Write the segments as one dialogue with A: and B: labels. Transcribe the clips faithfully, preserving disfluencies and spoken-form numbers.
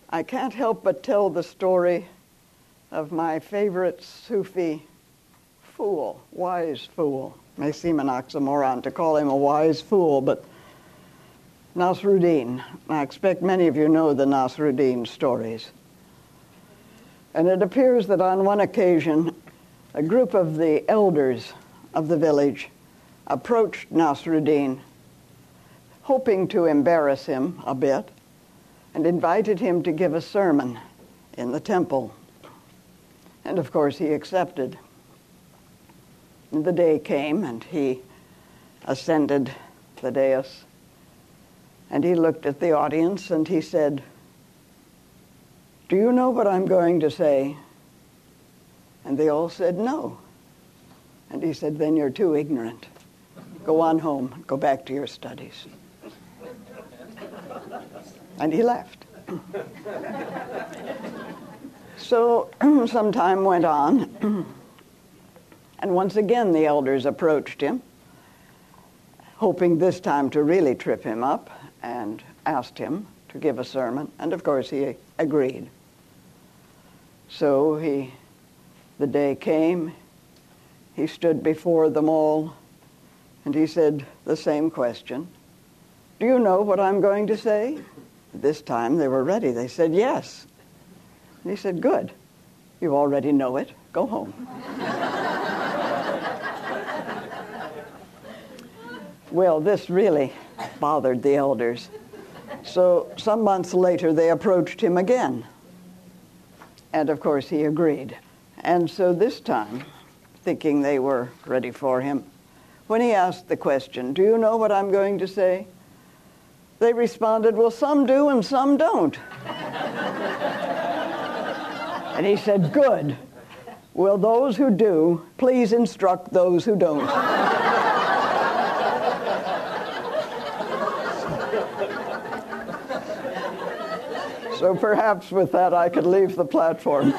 A: I can't help but tell the story of my favorite Sufi fool, wise fool. May seem an oxymoron to call him a wise fool, but Nasruddin. I expect many of you know the Nasruddin stories. And it appears that on one occasion, a group of the elders of the village approached Nasruddin, hoping to embarrass him a bit, and invited him to give a sermon in the temple. And of course he accepted. And the day came and he ascended the dais, and he looked at the audience and he said, "Do you know what I'm going to say?" And they all said no. And he said, "Then you're too ignorant. Go on home, go back to your studies." And he left. So some time went on, and once again the elders approached him, hoping this time to really trip him up, and asked him to give a sermon, and of course he agreed. So he, the day came, he stood before them all, and he said the same question. "Do you know what I'm going to say?" This time they were ready. They said yes. And he said, "Good. You already know it. Go home." Well, this really bothered the elders. So some months later, they approached him again. And of course, he agreed. And so this time, thinking they were ready for him, when he asked the question, "Do you know what I'm going to say?" they responded, "Well, some do and some don't." And he said, "Good. Will those who do please instruct those who don't?" So perhaps with that I could leave the platform.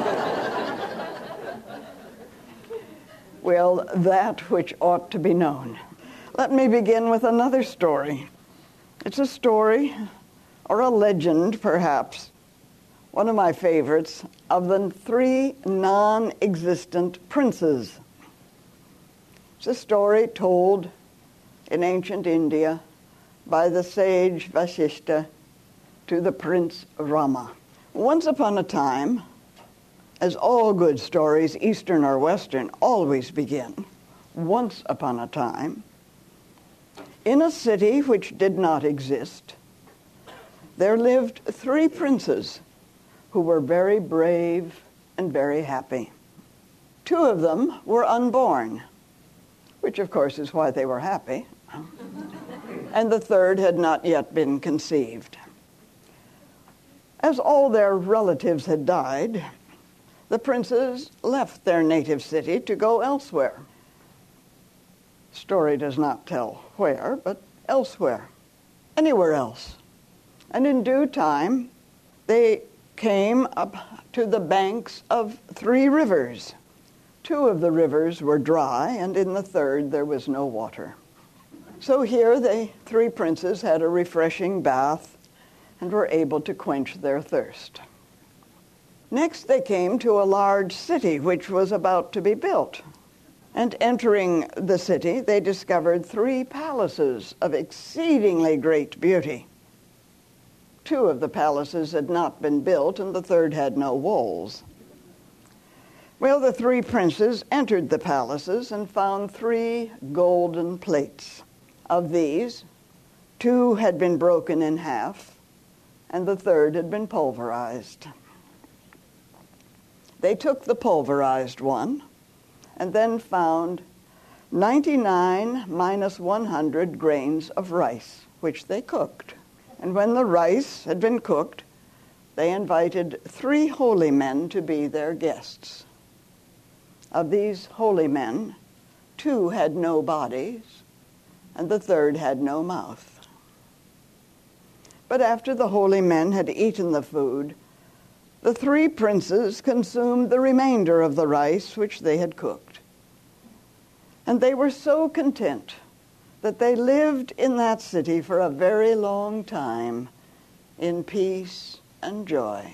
A: Well, that which ought to be known. Let me begin with another story. It's a story, or a legend perhaps, one of my favorites, of the three non-existent princes. It's a story told in ancient India by the sage Vasishta to the Prince Rama. Once upon a time, as all good stories, Eastern or Western, always begin, once upon a time, in a city which did not exist, there lived three princes who were very brave and very happy. Two of them were unborn, which of course is why they were happy, and the third had not yet been conceived. As all their relatives had died, the princes left their native city to go elsewhere. Story does not tell where, but elsewhere, anywhere else. And in due time, they came up to the banks of three rivers. Two of the rivers were dry, and in the third there was no water. So here the three princes had a refreshing bath and were able to quench their thirst. Next they came to a large city which was about to be built. And entering the city, they discovered three palaces of exceedingly great beauty. Two of the palaces had not been built, and the third had no walls. Well, the three princes entered the palaces and found three golden plates. Of these, two had been broken in half, and the third had been pulverized. They took the pulverized one and then found ninety-nine minus one hundred grains of rice, which they cooked. And when the rice had been cooked, they invited three holy men to be their guests. Of these holy men, two had no bodies, and the third had no mouth. But after the holy men had eaten the food, the three princes consumed the remainder of the rice which they had cooked. And they were so content that they lived in that city for a very long time, in peace and joy.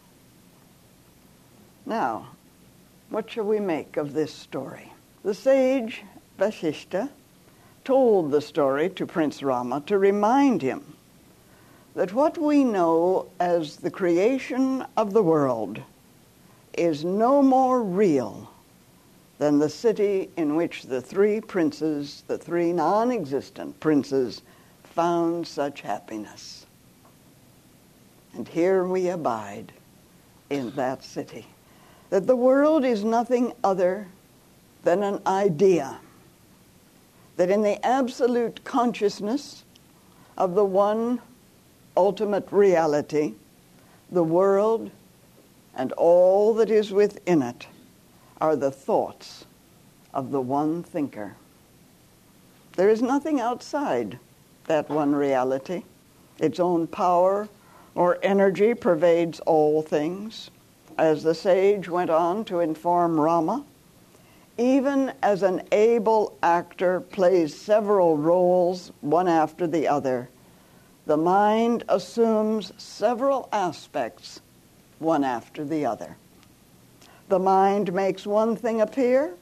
A: Now, what shall we make of this story? The sage Vasishtha told the story to Prince Rama to remind him that what we know as the creation of the world is no more real than the city in which the three princes, the three non-existent princes, found such happiness. And here we abide in that city. That the world is nothing other than an idea. That in the absolute consciousness of the one ultimate reality, the world and all that is within it are the thoughts of the one thinker. There is nothing outside that one reality. Its own power or energy pervades all things. As the sage went on to inform Rama, even as an able actor plays several roles one after the other, the mind assumes several aspects one after the other. The mind makes one thing appear,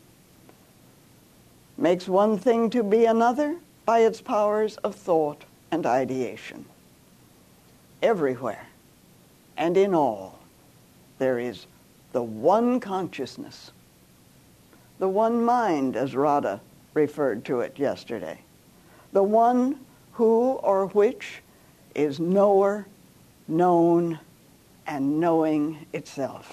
A: makes one thing to be another by its powers of thought and ideation. Everywhere and in all, there is the one consciousness, the one mind, as Radha referred to it yesterday, the one who or which is knower, known, and knowing itself.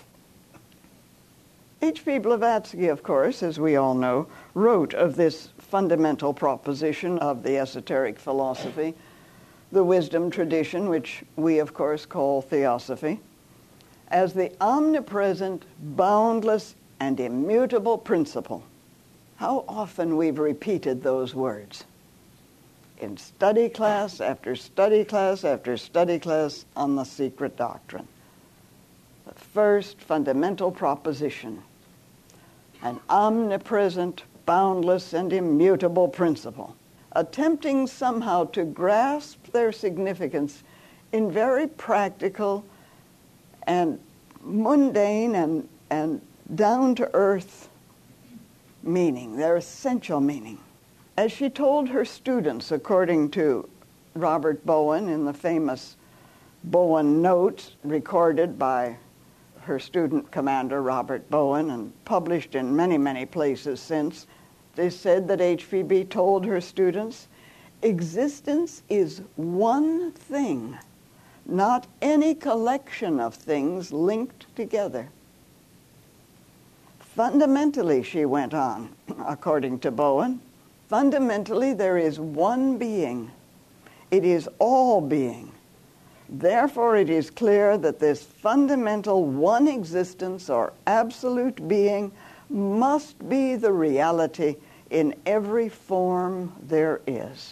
A: H P Blavatsky, of course, as we all know, wrote of this fundamental proposition of the esoteric philosophy, the wisdom tradition, which we, of course, call theosophy, as the omnipresent, boundless, and immutable principle. How often we've repeated those words in study class after study class after study class on the secret doctrine. The first fundamental proposition, an omnipresent, boundless, and immutable principle, attempting somehow to grasp their significance in very practical and mundane and, and down-to-earth meaning, their essential meaning. As she told her students, according to Robert Bowen in the famous Bowen Notes, recorded by her student commander, Robert Bowen, and published in many, many places since, they said that H P B told her students, existence is one thing, not any collection of things linked together. Fundamentally, she went on, according to Bowen, fundamentally there is one being. It is all being. Therefore, it is clear that this fundamental one existence or absolute being must be the reality in every form there is.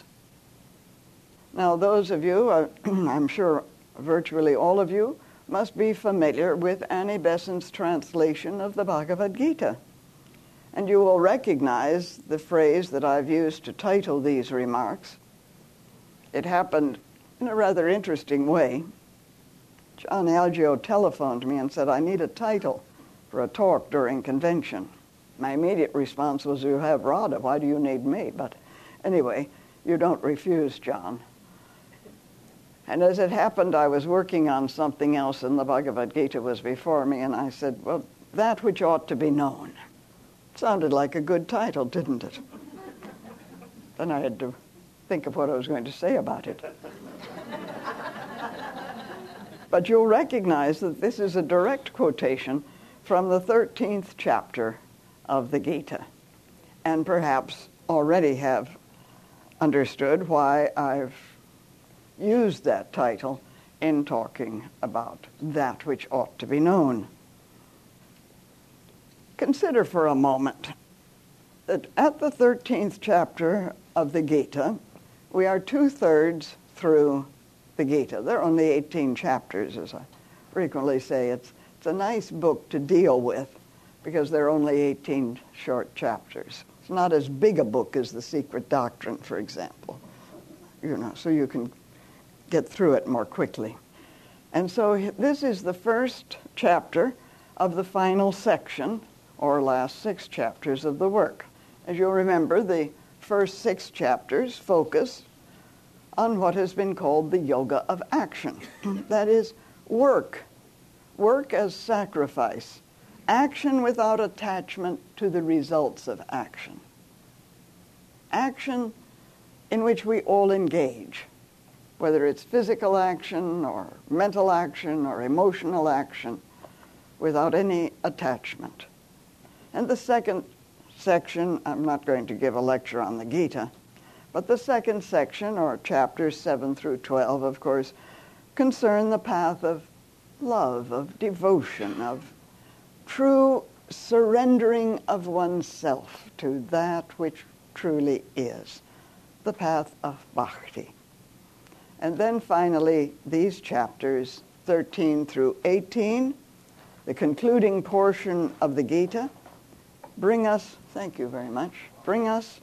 A: Now, those of you, uh, I'm sure virtually all of you, must be familiar with Annie Besant's translation of the Bhagavad Gita. And you will recognize the phrase that I've used to title these remarks. It happened in a rather interesting way. John Algeo telephoned me and said, I need a title for a talk during convention. My immediate response was, you have Radha, why do you need me? But anyway, you don't refuse, John. And as it happened, I was working on something else, and the Bhagavad Gita was before me, and I said, well, that which ought to be known. Sounded like a good title, didn't it? Then I had to think of what I was going to say about it. But you'll recognize that this is a direct quotation from the thirteenth chapter of the Gita, and perhaps already have understood why I've used that title in talking about that which ought to be known. Consider for a moment that at the thirteenth chapter of the Gita, we are two-thirds through the Gita. There are only eighteen chapters, as I frequently say. It's, it's a nice book to deal with because there are only eighteen short chapters. It's not as big a book as the Secret Doctrine, for example, you know, so you can get through it more quickly. And so this is the first chapter of the final section, or last six chapters of the work. As you'll remember, the first six chapters focus on what has been called the yoga of action. That is, work. Work as sacrifice. Action without attachment to the results of action. Action in which we all engage, whether it's physical action or mental action or emotional action, without any attachment. And the second section, I'm not going to give a lecture on the Gita, but the second section, or chapters seven through twelve, of course, concern the path of love, of devotion, of true surrendering of oneself to that which truly is, the path of bhakti. And then finally, these chapters, thirteen through eighteen, the concluding portion of the Gita, bring us, thank you very much, bring us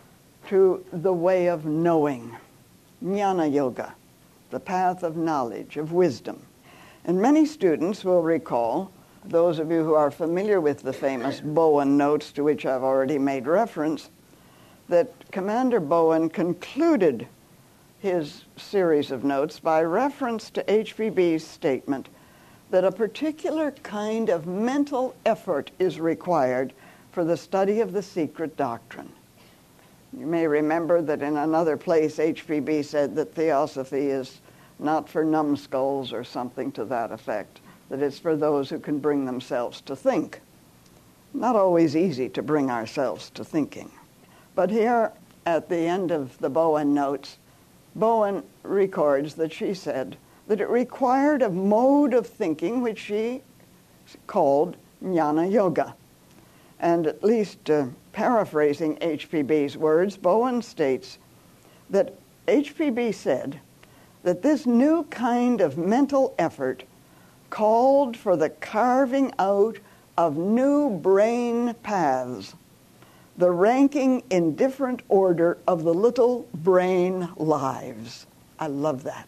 A: to the way of knowing, jnana yoga, the path of knowledge, of wisdom. And many students will recall, those of you who are familiar with the famous Bowen notes to which I've already made reference, that Commander Bowen concluded his series of notes by reference to H P B's statement that a particular kind of mental effort is required for the study of the secret doctrine. You may remember that in another place H P B said that theosophy is not for numbskulls or something to that effect, that it's for those who can bring themselves to think. Not always easy to bring ourselves to thinking. But here at the end of the Bowen notes, Bowen records that she said that it required a mode of thinking which she called jnana yoga. And at least uh, paraphrasing H P B's words, Bowen states that H P B said that this new kind of mental effort called for the carving out of new brain paths, the ranking in different order of the little brain lives. I love that.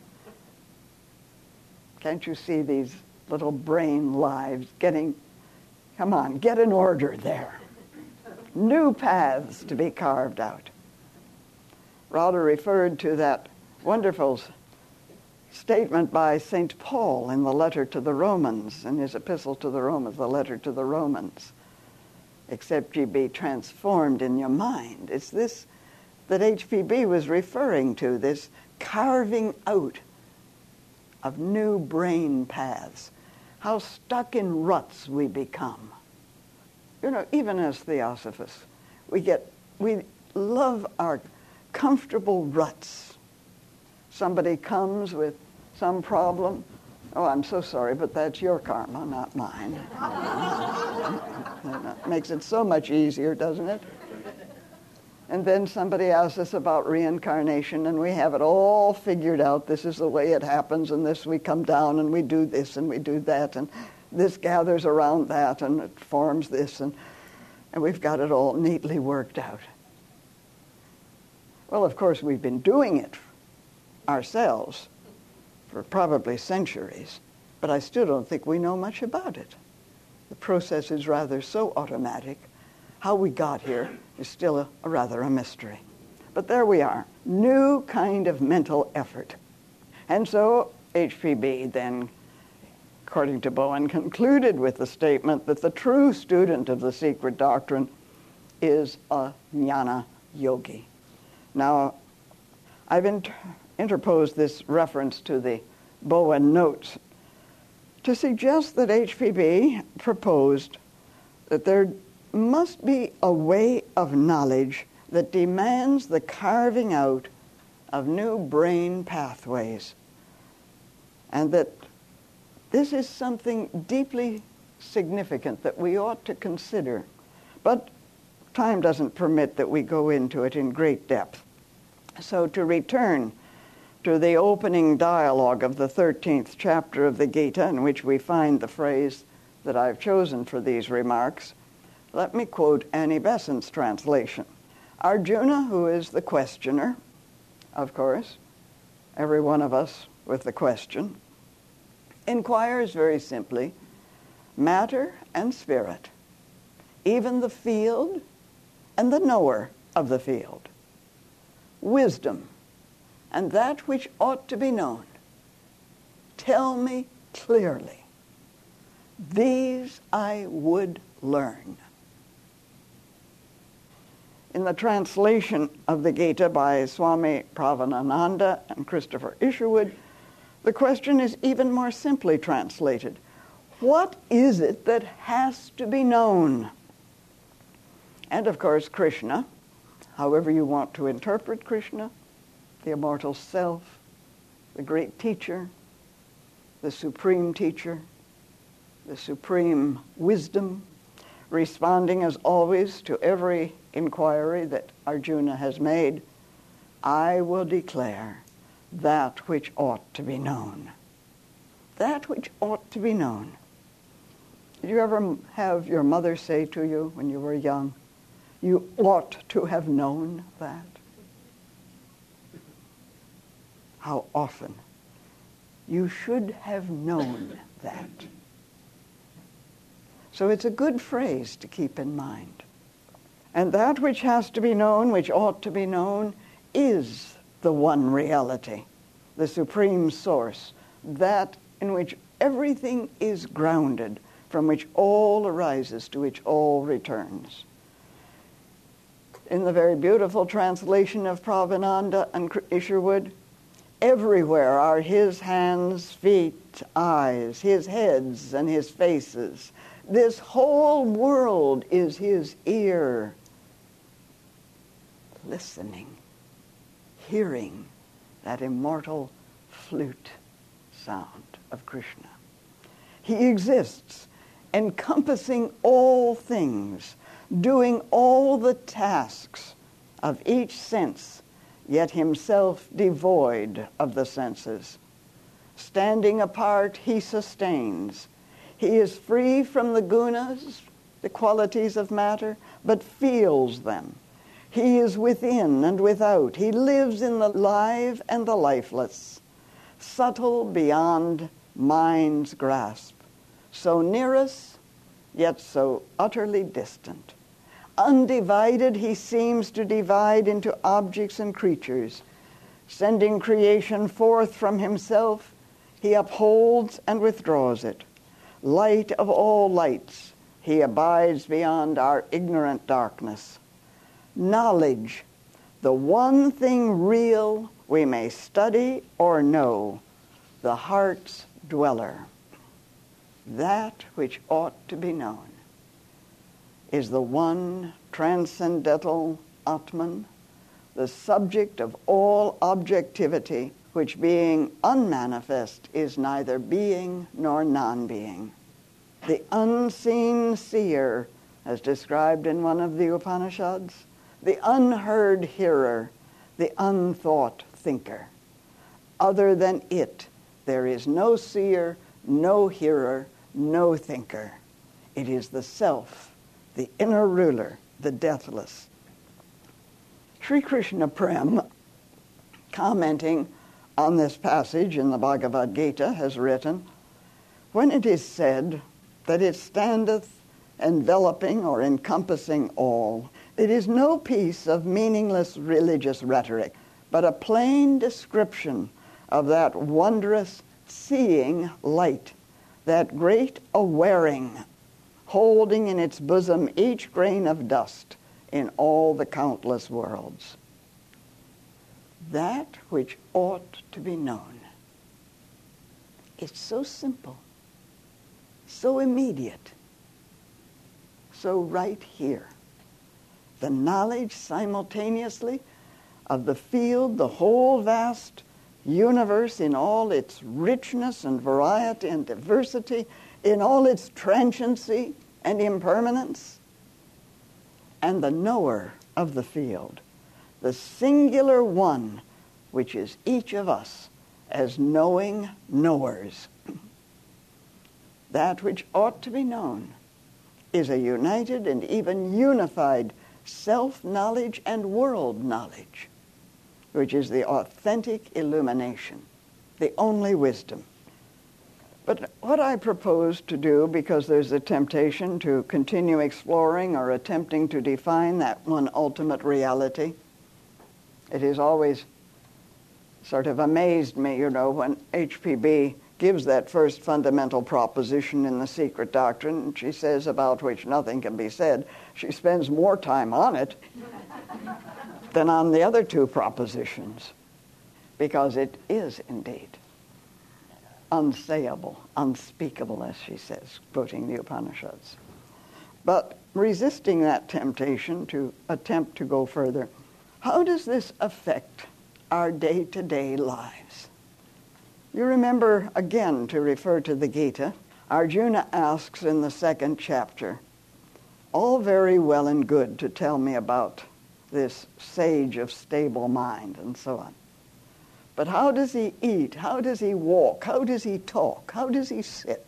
A: Can't you see these little brain lives getting, come on, get an order there. New paths to be carved out. Rada referred to that wonderful statement by Saint Paul in the letter to the Romans, in his epistle to the Romans, the letter to the Romans. Except ye be transformed in your mind. It's this that H P B was referring to, this carving out of new brain paths. How stuck in ruts we become. You know, even as theosophists, we get, we love our comfortable ruts. Somebody comes with some problem. Oh, I'm so sorry, but that's your karma, not mine. That makes it so much easier, doesn't it? And then somebody asks us about reincarnation, and we have it all figured out. This is the way it happens, and this we come down, and we do this, and we do that, and this gathers around that, and it forms this, and, and we've got it all neatly worked out. Well, of course, we've been doing it ourselves for probably centuries, but I still don't think we know much about it. The process is rather so automatic. How we got here is still a, a rather a mystery. But there we are, new kind of mental effort. And so H P B then, according to Bowen, concluded with the statement that the true student of the secret doctrine is a jnana yogi. Now, I've inter- interposed this reference to the Bowen notes to suggest that H P B proposed that there must be a way of knowledge that demands the carving out of new brain pathways, and that this is something deeply significant that we ought to consider. But time doesn't permit that we go into it in great depth. So to return to the opening dialogue of the thirteenth chapter of the Gita, in which we find the phrase that I've chosen for these remarks, let me quote Annie Besant's translation. Arjuna, who is the questioner, of course, every one of us with the question, inquires very simply, matter and spirit, even the field and the knower of the field, wisdom and that which ought to be known, tell me clearly, these I would learn. In the translation of the Gita by Swami Pravanananda and Christopher Isherwood, the question is even more simply translated. What is it that has to be known? And of course, Krishna, however you want to interpret Krishna, the immortal self, the great teacher, the supreme teacher, the supreme wisdom, responding as always to every inquiry that Arjuna has made, I will declare that which ought to be known. That which ought to be known. Did you ever have your mother say to you when you were young, you ought to have known that? How often? You should have known that. So it's a good phrase to keep in mind. And that which has to be known, which ought to be known, is the one reality, the supreme source, that in which everything is grounded, from which all arises, to which all returns. In the very beautiful translation of Pravananda and Isherwood, everywhere are his hands, feet, eyes, his heads and his faces. This whole world is his ear, listening, hearing that immortal flute sound of Krishna. He exists, encompassing all things, doing all the tasks of each sense, yet himself devoid of the senses. Standing apart, he sustains. He is free from the gunas, the qualities of matter, but feels them. He is within and without. He lives in the live and the lifeless, subtle beyond mind's grasp, so near us, yet so utterly distant. Undivided, he seems to divide into objects and creatures. Sending creation forth from himself, he upholds and withdraws it. Light of all lights, he abides beyond our ignorant darkness. Knowledge, the one thing real we may study or know, the heart's dweller. That which ought to be known is the one transcendental Atman, the subject of all objectivity, which being unmanifest is neither being nor non-being. The unseen seer, as described in one of the Upanishads, the unheard hearer, the unthought thinker. Other than it, there is no seer, no hearer, no thinker. It is the self, the inner ruler, the deathless. Sri Krishna Prem, commenting on this passage in the Bhagavad Gita, has written, when it is said that it standeth enveloping or encompassing all, it is no piece of meaningless religious rhetoric, but a plain description of that wondrous seeing light, that great awaring, holding in its bosom each grain of dust in all the countless worlds. That which ought to be known. It's so simple, so immediate, so right here. The knowledge simultaneously of the field, the whole vast universe in all its richness and variety and diversity, in all its transiency and impermanence, and the knower of the field, the singular one, which is each of us as knowing knowers. That which ought to be known is a united and even unified self-knowledge and world knowledge, which is the authentic illumination, the only wisdom. But what I propose to do, because there's a temptation to continue exploring or attempting to define that one ultimate reality, it has always sort of amazed me, you know, when H P B gives that first fundamental proposition in The Secret Doctrine, she says, about which nothing can be said. She spends more time on it than on the other two propositions, because it is indeed unsayable, unspeakable, as she says, quoting the Upanishads. But resisting that temptation to attempt to go further, how does this affect our day-to-day lives? You remember, again, to refer to the Gita, Arjuna asks in the second chapter, all very well and good to tell me about this sage of stable mind and so on. But how does he eat? How does he walk? How does he talk? How does he sit?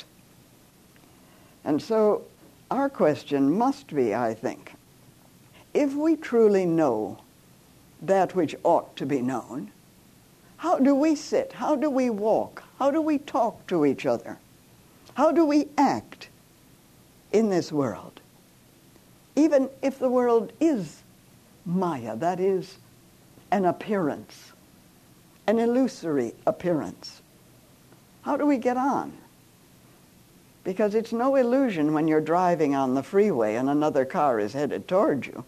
A: And so our question must be, I think, if we truly know that which ought to be known, how do we sit? How do we walk? How do we talk to each other? How do we act in this world? Even if the world is Maya, that is, an appearance, an illusory appearance. How do we get on? Because it's no illusion when you're driving on the freeway and another car is headed towards you.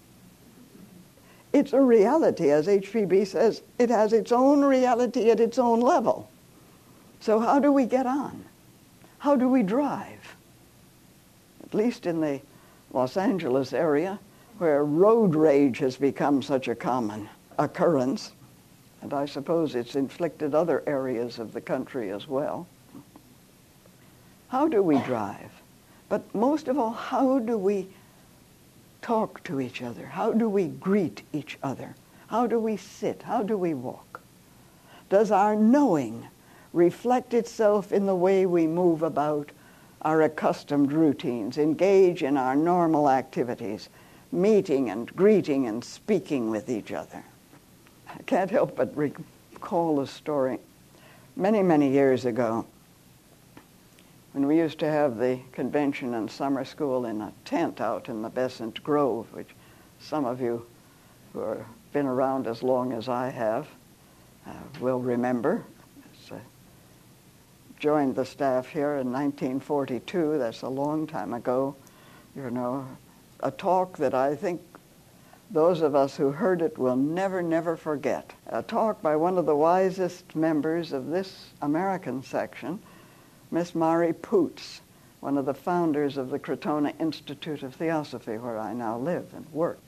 A: It's a reality, as H P B says. It has its own reality at its own level. So how do we get on? How do we drive? At least in the Los Angeles area, where road rage has become such a common occurrence, and I suppose it's inflicted other areas of the country as well. How do we drive? But most of all, how do we talk to each other? How do we greet each other? How do we sit? How do we walk? Does our knowing reflect itself in the way we move about our accustomed routines, engage in our normal activities, meeting and greeting and speaking with each other? I can't help but recall a story. Many, many years ago, when we used to have the convention and summer school in a tent out in the Besant Grove, which some of you who have been around as long as I have uh, will remember. It's, uh, joined the staff here in nineteen forty-two. That's a long time ago. You know, a talk that I think those of us who heard it will never, never forget. A talk by one of the wisest members of this American section, Miss Mari Poots, one of the founders of the Crotona Institute of Theosophy, where I now live and work.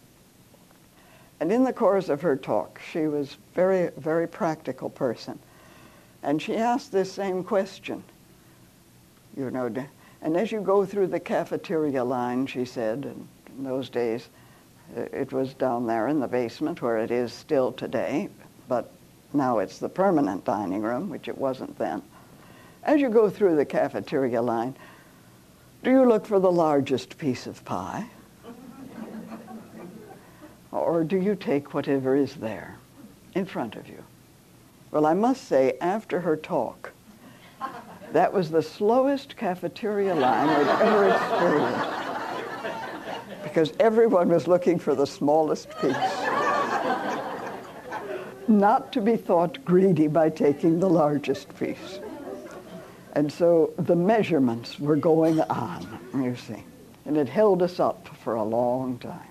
A: And in the course of her talk, she was a very, very practical person. And she asked this same question, you know, and as you go through the cafeteria line, she said, and in those days, it was down there in the basement where it is still today, but now it's the permanent dining room, which it wasn't then. As you go through the cafeteria line, do you look for the largest piece of pie? Or do you take whatever is there in front of you? Well, I must say, after her talk, that was the slowest cafeteria line I've ever experienced, because everyone was looking for the smallest piece. Not to be thought greedy by taking the largest piece. And so the measurements were going on, you see, and it held us up for a long time.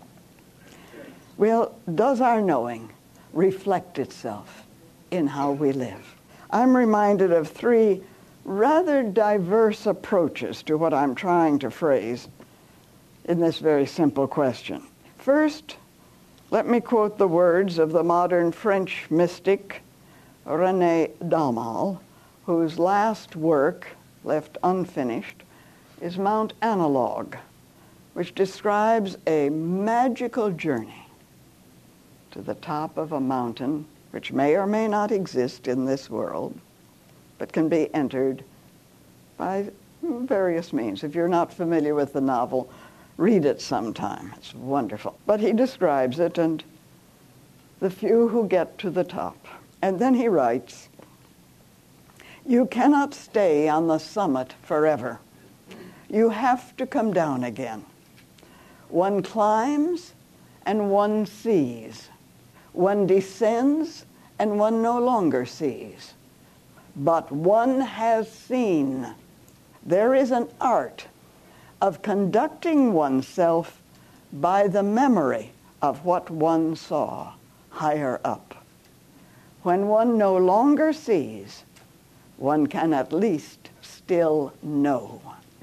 A: Well, does our knowing reflect itself in how we live? I'm reminded of three rather diverse approaches to what I'm trying to phrase in this very simple question. First, let me quote the words of the modern French mystic René Daumal, whose last work, left unfinished, is Mount Analog, which describes a magical journey to the top of a mountain which may or may not exist in this world, but can be entered by various means. If you're not familiar with the novel, read it sometime. It's wonderful. But he describes it and the few who get to the top. And then he writes, You cannot stay on the summit forever. You have to come down again. One climbs and one sees. One descends and one no longer sees. But one has seen. There is an art of conducting oneself by the memory of what one saw higher up. When one no longer sees, one can at least still know.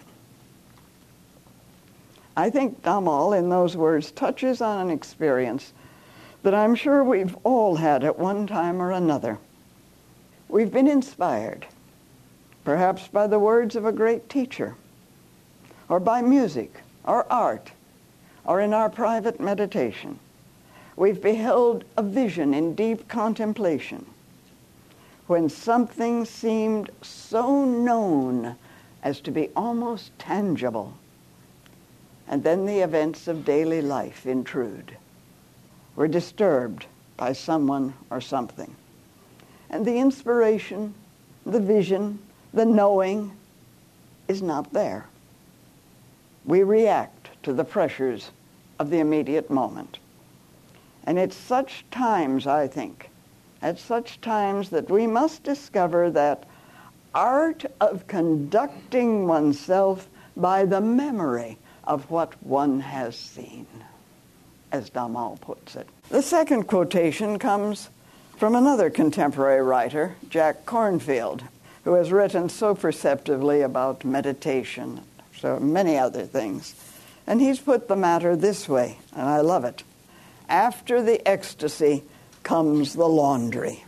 A: I think Dhamal, in those words, touches on an experience that I'm sure we've all had at one time or another. We've been inspired, perhaps by the words of a great teacher, or by music, or art, or in our private meditation. We've beheld a vision in deep contemplation when something seemed so known as to be almost tangible. And then the events of daily life intrude. We're disturbed by someone or something. And the inspiration, the vision, the knowing is not there. We react to the pressures of the immediate moment. And it's such times, I think, at such times that we must discover that art of conducting oneself by the memory of what one has seen, as Dhamal puts it. The second quotation comes from another contemporary writer, Jack Kornfield, who has written so perceptively about meditation, so many other things. And he's put the matter this way, and I love it. After the ecstasy comes the laundry.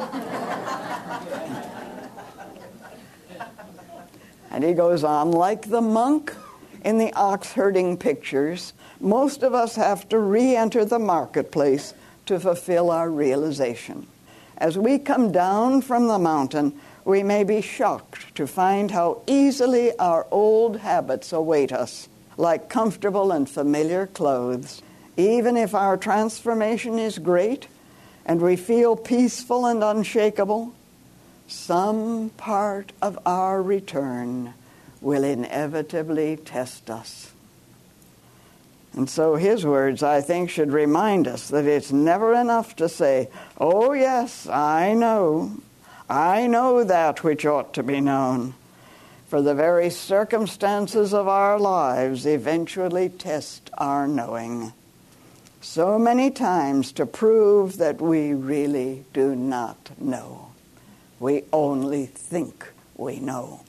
A: And he goes on, like the monk in the ox herding pictures, most of us have to re-enter the marketplace to fulfill our realization. As we come down from the mountain, we may be shocked to find how easily our old habits await us, like comfortable and familiar clothes. Even if our transformation is great and we feel peaceful and unshakable, some part of our return will inevitably test us. And so his words, I think, should remind us that it's never enough to say, oh yes, I know, I know that which ought to be known. For the very circumstances of our lives eventually test our knowing. So many times to prove that we really do not know. We only think we know.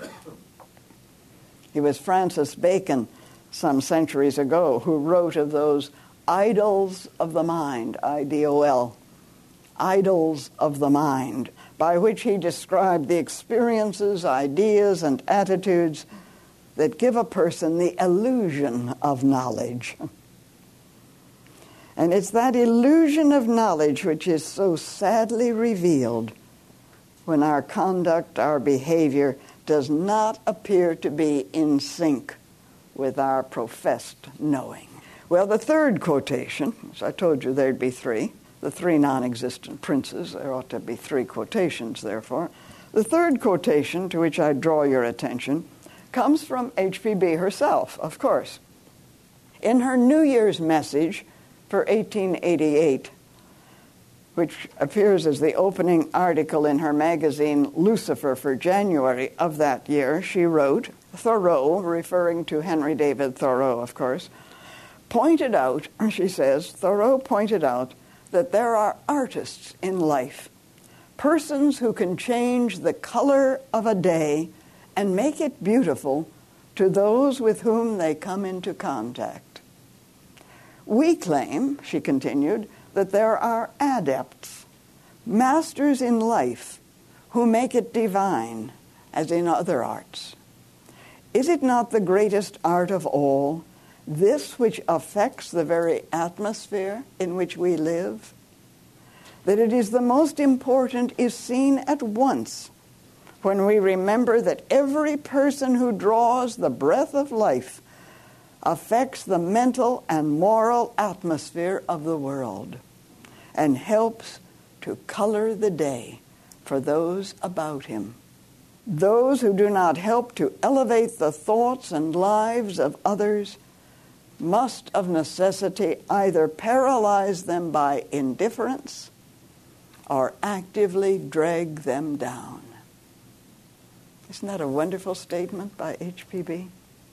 A: It was Francis Bacon, some centuries ago, who wrote of those idols of the mind, I D O L, idols of the mind, by which he described the experiences, ideas, and attitudes that give a person the illusion of knowledge. And it's that illusion of knowledge which is so sadly revealed when our conduct, our behavior, does not appear to be in sync with our professed knowing. Well, the third quotation, as I told you there'd be three, the three non-existent princes, there ought to be three quotations, therefore. The third quotation to which I draw your attention comes from H P B herself, of course. In her New Year's message for eighteen eighty-eight, which appears as the opening article in her magazine Lucifer for January of that year, she wrote, Thoreau, referring to Henry David Thoreau, of course, pointed out, she says, Thoreau pointed out that there are artists in life, persons who can change the color of a day and make it beautiful to those with whom they come into contact. We claim, she continued, that there are adepts, masters in life, who make it divine, as in other arts. Is it not the greatest art of all, this which affects the very atmosphere in which we live? That it is the most important is seen at once when we remember that every person who draws the breath of life affects the mental and moral atmosphere of the world and helps to color the day for those about him. Those who do not help to elevate the thoughts and lives of others must of necessity either paralyze them by indifference or actively drag them down. Isn't that a wonderful statement by H P B?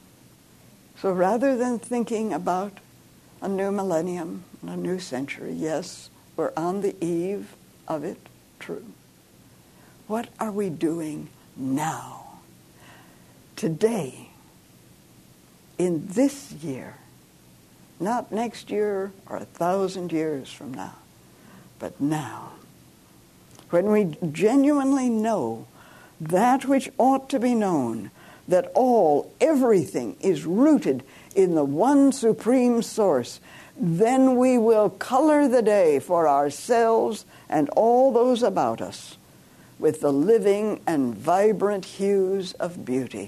A: So rather than thinking about a new millennium, a new century, yes, we're on the eve of it, true. What are we doing now, today, in this year, not next year or a thousand years from now, but now, when we genuinely know that which ought to be known, that all, everything is rooted in the one supreme source, then we will color the day for ourselves and all those about us with the living and vibrant hues of beauty,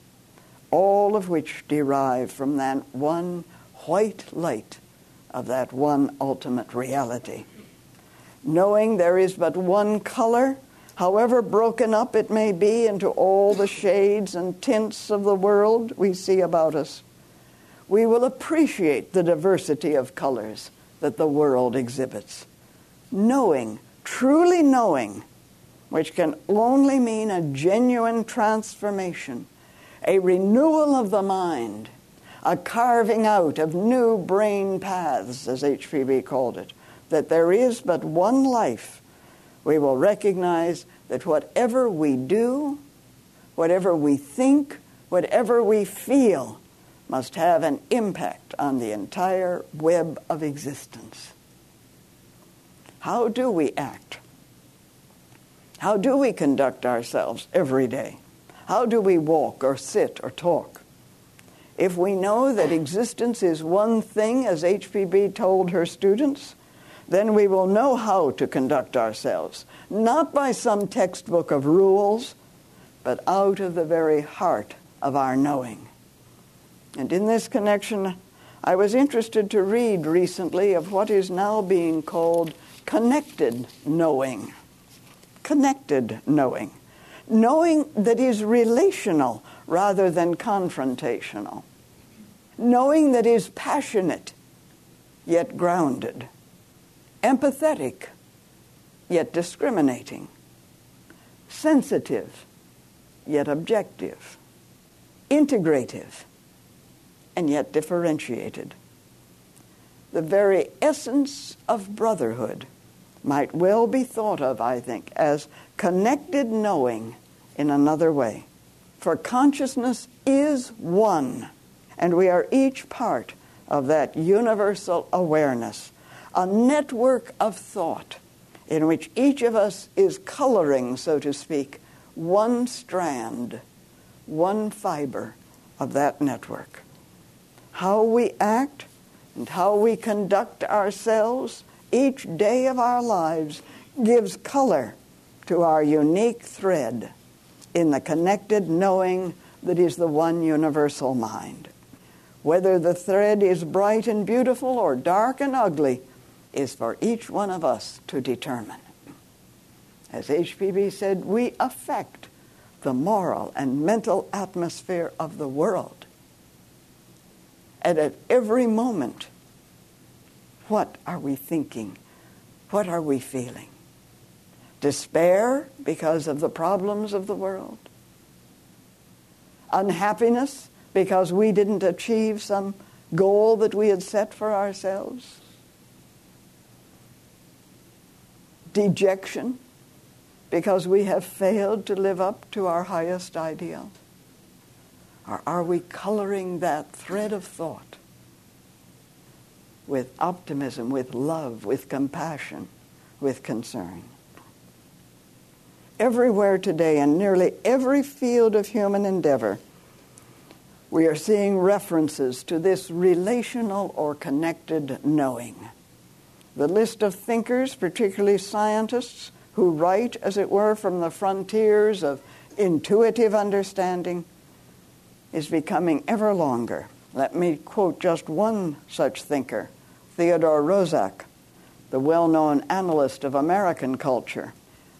A: all of which derive from that one white light of that one ultimate reality. Knowing there is but one color, however broken up it may be into all the shades and tints of the world we see about us, we will appreciate the diversity of colors that the world exhibits. Knowing, truly knowing, which can only mean a genuine transformation, a renewal of the mind, a carving out of new brain paths, as H P B called it, that there is but one life, we will recognize that whatever we do, whatever we think, whatever we feel, must have an impact on the entire web of existence. How do we act? How do we conduct ourselves every day? How do we walk or sit or talk? If we know that existence is one thing, as H P B told her students, then we will know how to conduct ourselves, not by some textbook of rules, but out of the very heart of our knowing. And in this connection, I was interested to read recently of what is now being called connected knowing. Connected knowing. Knowing that is relational rather than confrontational. Knowing that is passionate, yet grounded. Empathetic, yet discriminating. Sensitive, yet objective. Integrative, and yet differentiated. The very essence of brotherhood might well be thought of, I think, as connected knowing in another way. For consciousness is one, and we are each part of that universal awareness, a network of thought in which each of us is coloring, so to speak, one strand, one fiber of that network. How we act and how we conduct ourselves each day of our lives gives color to our unique thread in the connected knowing that is the one universal mind. Whether the thread is bright and beautiful or dark and ugly is for each one of us to determine. As H P B said, we affect the moral and mental atmosphere of the world. And at every moment, what are we thinking? What are we feeling? Despair because of the problems of the world? Unhappiness because we didn't achieve some goal that we had set for ourselves? Dejection because we have failed to live up to our highest ideal? Or are we coloring that thread of thought with optimism, with love, with compassion, with concern? Everywhere today, in nearly every field of human endeavor, we are seeing references to this relational or connected knowing. The list of thinkers, particularly scientists, who write, as it were, from the frontiers of intuitive understanding, is becoming ever longer. Let me quote just one such thinker, Theodore Roszak, the well-known analyst of American culture,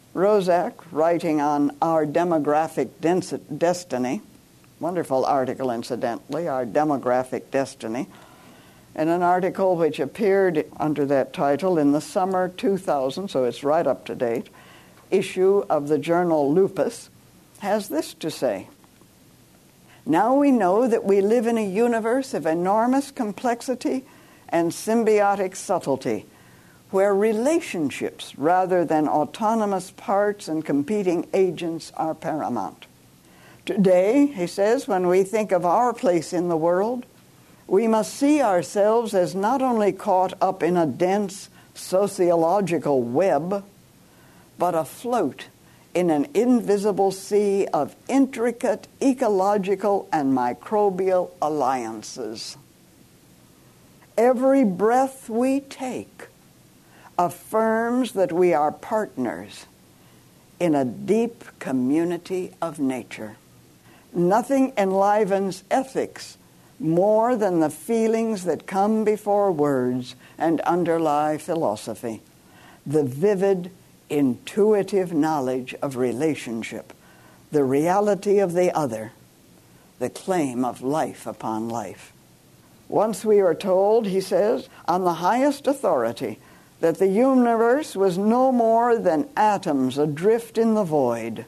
A: Roszak, writing on Our Demographic Dens- Destiny, wonderful article incidentally, Our Demographic Destiny, and an article which appeared under that title in the summer two thousand, so it's right up to date, issue of the journal Lupus, has this to say. Now we know that we live in a universe of enormous complexity and symbiotic subtlety, where relationships rather than autonomous parts and competing agents are paramount. Today, he says, when we think of our place in the world, we must see ourselves as not only caught up in a dense sociological web, but afloat in an invisible sea of intricate ecological and microbial alliances. Every breath we take affirms that we are partners in a deep community of nature. Nothing enlivens ethics more than the feelings that come before words and underlie philosophy, the vivid, intuitive knowledge of relationship, the reality of the other, the claim of life upon life. Once we are told, he says, on the highest authority, that the universe was no more than atoms adrift in the void.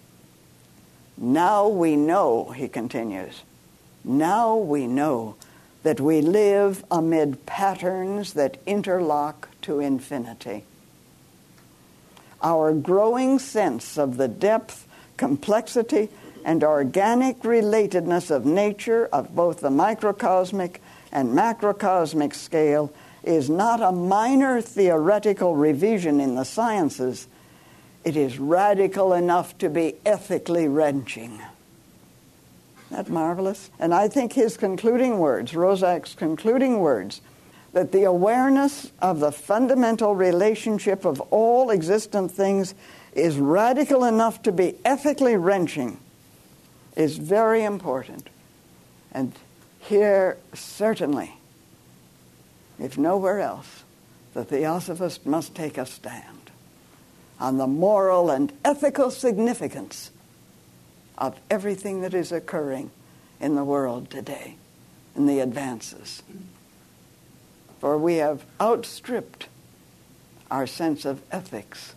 A: Now we know, he continues, now we know that we live amid patterns that interlock to infinity. Our growing sense of the depth, complexity, and organic relatedness of nature of both the microcosmic and macrocosmic scale is not a minor theoretical revision in the sciences. It is radical enough to be ethically wrenching. Isn't that marvelous? And I think his concluding words, Roszak's concluding words, that the awareness of the fundamental relationship of all existent things is radical enough to be ethically wrenching, is very important. And here, certainly, if nowhere else, the theosophist must take a stand on the moral and ethical significance of everything that is occurring in the world today, and the advances. For we have outstripped our sense of ethics,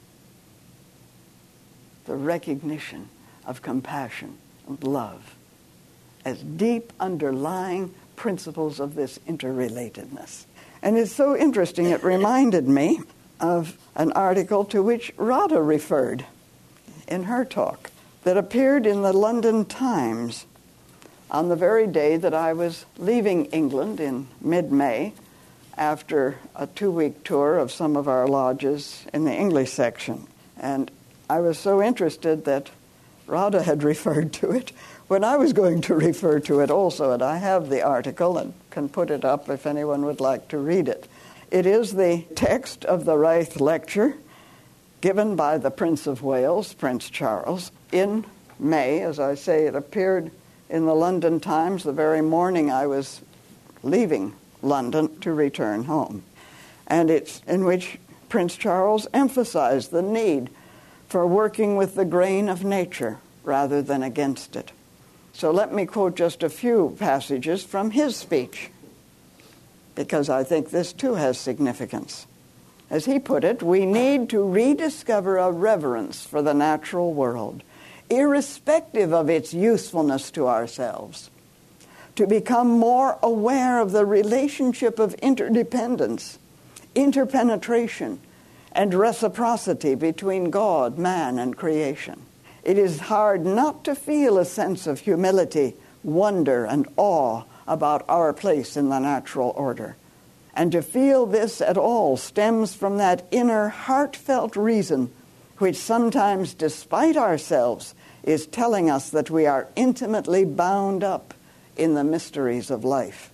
A: the recognition of compassion and love as deep underlying principles of this interrelatedness. And it's so interesting, it reminded me of an article to which Radha referred in her talk that appeared in the London Times on the very day that I was leaving England in mid-May after a two-week tour of some of our lodges in the English section. And I was so interested that Radha had referred to it when I was going to refer to it also, and I have the article and can put it up if anyone would like to read it. It is the text of the Raith lecture given by the Prince of Wales, Prince Charles, in May. As I say, it appeared in the London Times the very morning I was leaving London to return home. And it's in which Prince Charles emphasized the need for working with the grain of nature rather than against it. So let me quote just a few passages from his speech, because I think this too has significance. As he put it, we need to rediscover a reverence for the natural world, irrespective of its usefulness to ourselves, to become more aware of the relationship of interdependence, interpenetration, and reciprocity between God, man, and creation. It is hard not to feel a sense of humility, wonder, and awe about our place in the natural order. And to feel this at all stems from that inner heartfelt reason which sometimes, despite ourselves, is telling us that we are intimately bound up in the mysteries of life.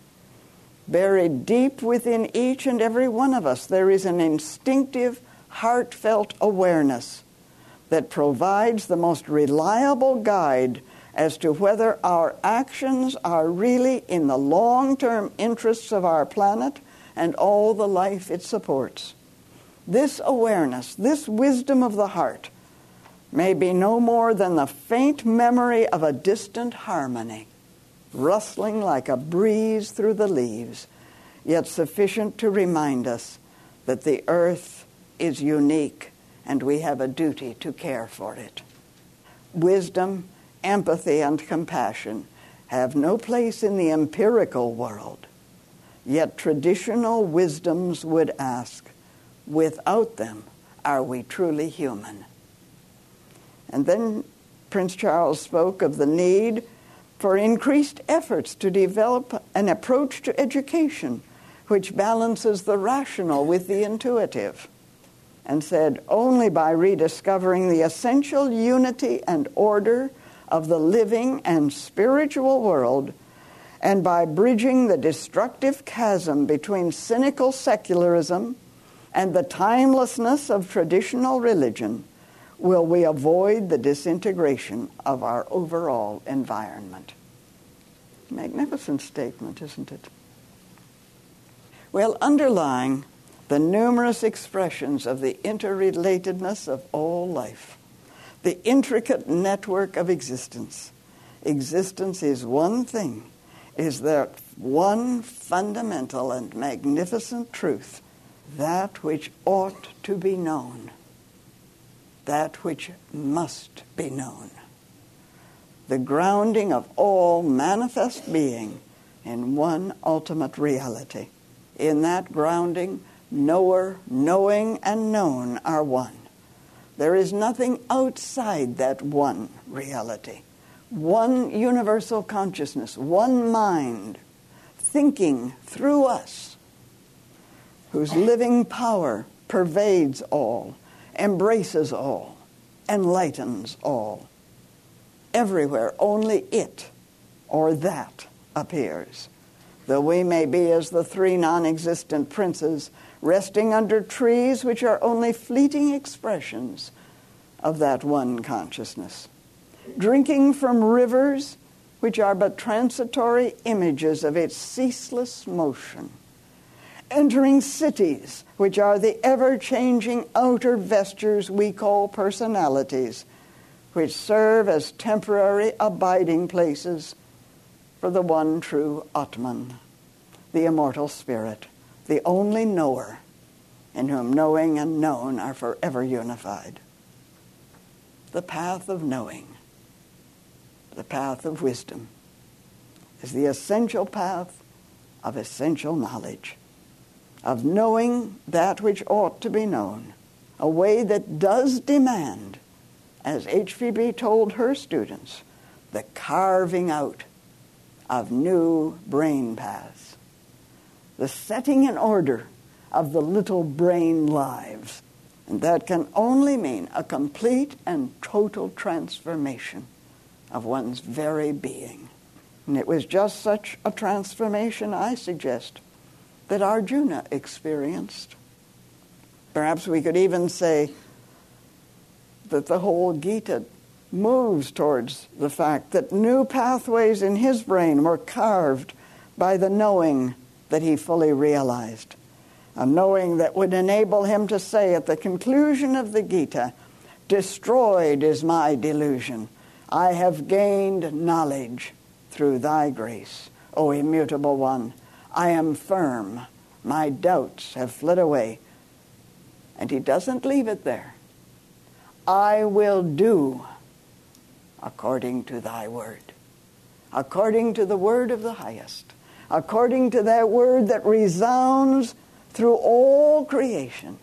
A: Buried deep within each and every one of us, there is an instinctive, heartfelt awareness that provides the most reliable guide as to whether our actions are really in the long-term interests of our planet and all the life it supports. this awareness, this wisdom of the heart, may be no more than the faint memory of a distant harmony, rustling like a breeze through the leaves, yet sufficient to remind us that the earth is unique and we have a duty to care for it. Wisdom, empathy, and compassion have no place in the empirical world, yet traditional wisdoms would ask, without them, are we truly human? And then Prince Charles spoke of the need for increased efforts to develop an approach to education which balances the rational with the intuitive, and said, only by rediscovering the essential unity and order of the living and spiritual world, and by bridging the destructive chasm between cynical secularism and the timelessness of traditional religion, will we avoid the disintegration of our overall environment. Magnificent statement, isn't it? Well, underlying the numerous expressions of the interrelatedness of all life, the intricate network of existence, existence is one thing, is that one fundamental and magnificent truth, that which ought to be known, that which must be known, the grounding of all manifest being in one ultimate reality. In that grounding, knower, knowing, and known are one. There is nothing outside that one reality, one universal consciousness, one mind, thinking through us, whose living power pervades all, embraces all, enlightens all. Everywhere only it or that appears, though we may be as the three non-existent princes resting under trees which are only fleeting expressions of that one consciousness, drinking from rivers which are but transitory images of its ceaseless motion, entering cities which are the ever-changing outer vestures we call personalities, which serve as temporary abiding places for the one true Atman, the immortal spirit, the only knower, in whom knowing and known are forever unified. The path of knowing, the path of wisdom, is the essential path of essential knowledge, of knowing that which ought to be known, a way that does demand, as H V B told her students, the carving out of new brain paths, the setting in order of the little brain lives. And that can only mean a complete and total transformation of one's very being. And it was just such a transformation, I suggest, that Arjuna experienced. Perhaps we could even say that the whole Gita moves towards the fact that new pathways in his brain were carved by the knowing that he fully realized, a knowing that would enable him to say at the conclusion of the Gita, "Destroyed is my delusion. I have gained knowledge through thy grace, O immutable one. I am firm. My doubts have fled away." And he doesn't leave it there. "I will do according to thy word," according to the word of the highest, according to that word that resounds through all creation,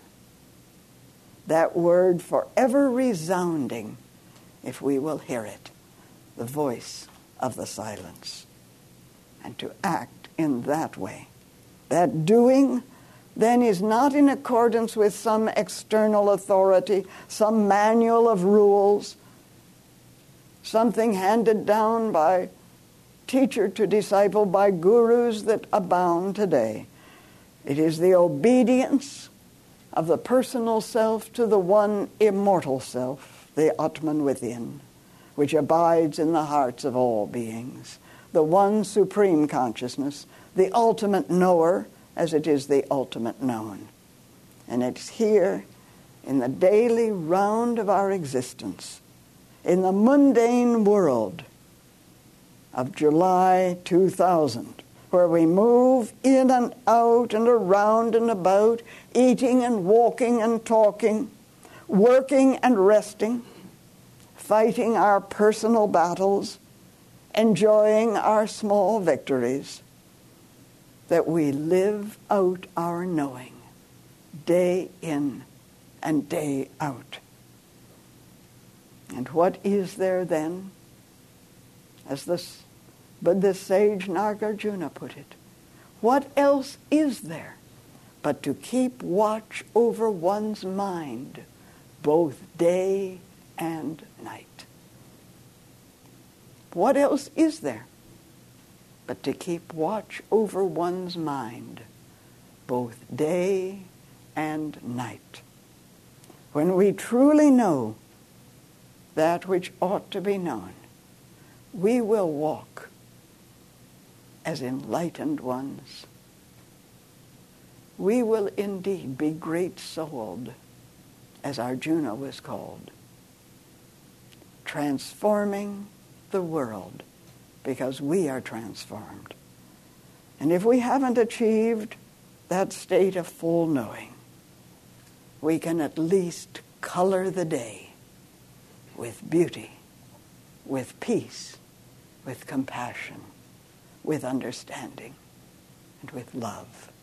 A: that word forever resounding, if we will hear it, the voice of the silence, and to act in that way. That doing then is not in accordance with some external authority, some manual of rules, something handed down by teacher to disciple by gurus that abound today. It is the obedience of the personal self to the one immortal self, the Atman within, which abides in the hearts of all beings, the one supreme consciousness, the ultimate knower, as it is the ultimate known. And it's here in the daily round of our existence, in the mundane world of July two thousand, where we move in and out and around and about, eating and walking and talking, working and resting, fighting our personal battles, enjoying our small victories, that we live out our knowing day in and day out. And what is there then? As this Buddhist sage Nagarjuna put it, what else is there but to keep watch over one's mind both day and night? What else is there but to keep watch over one's mind both day and night? When we truly know that which ought to be known, we will walk as enlightened ones. We will indeed be great-souled, as Arjuna was called, transforming the world because we are transformed. And if we haven't achieved that state of full knowing, we can at least color the day with beauty, with peace, with compassion, with understanding, and with love.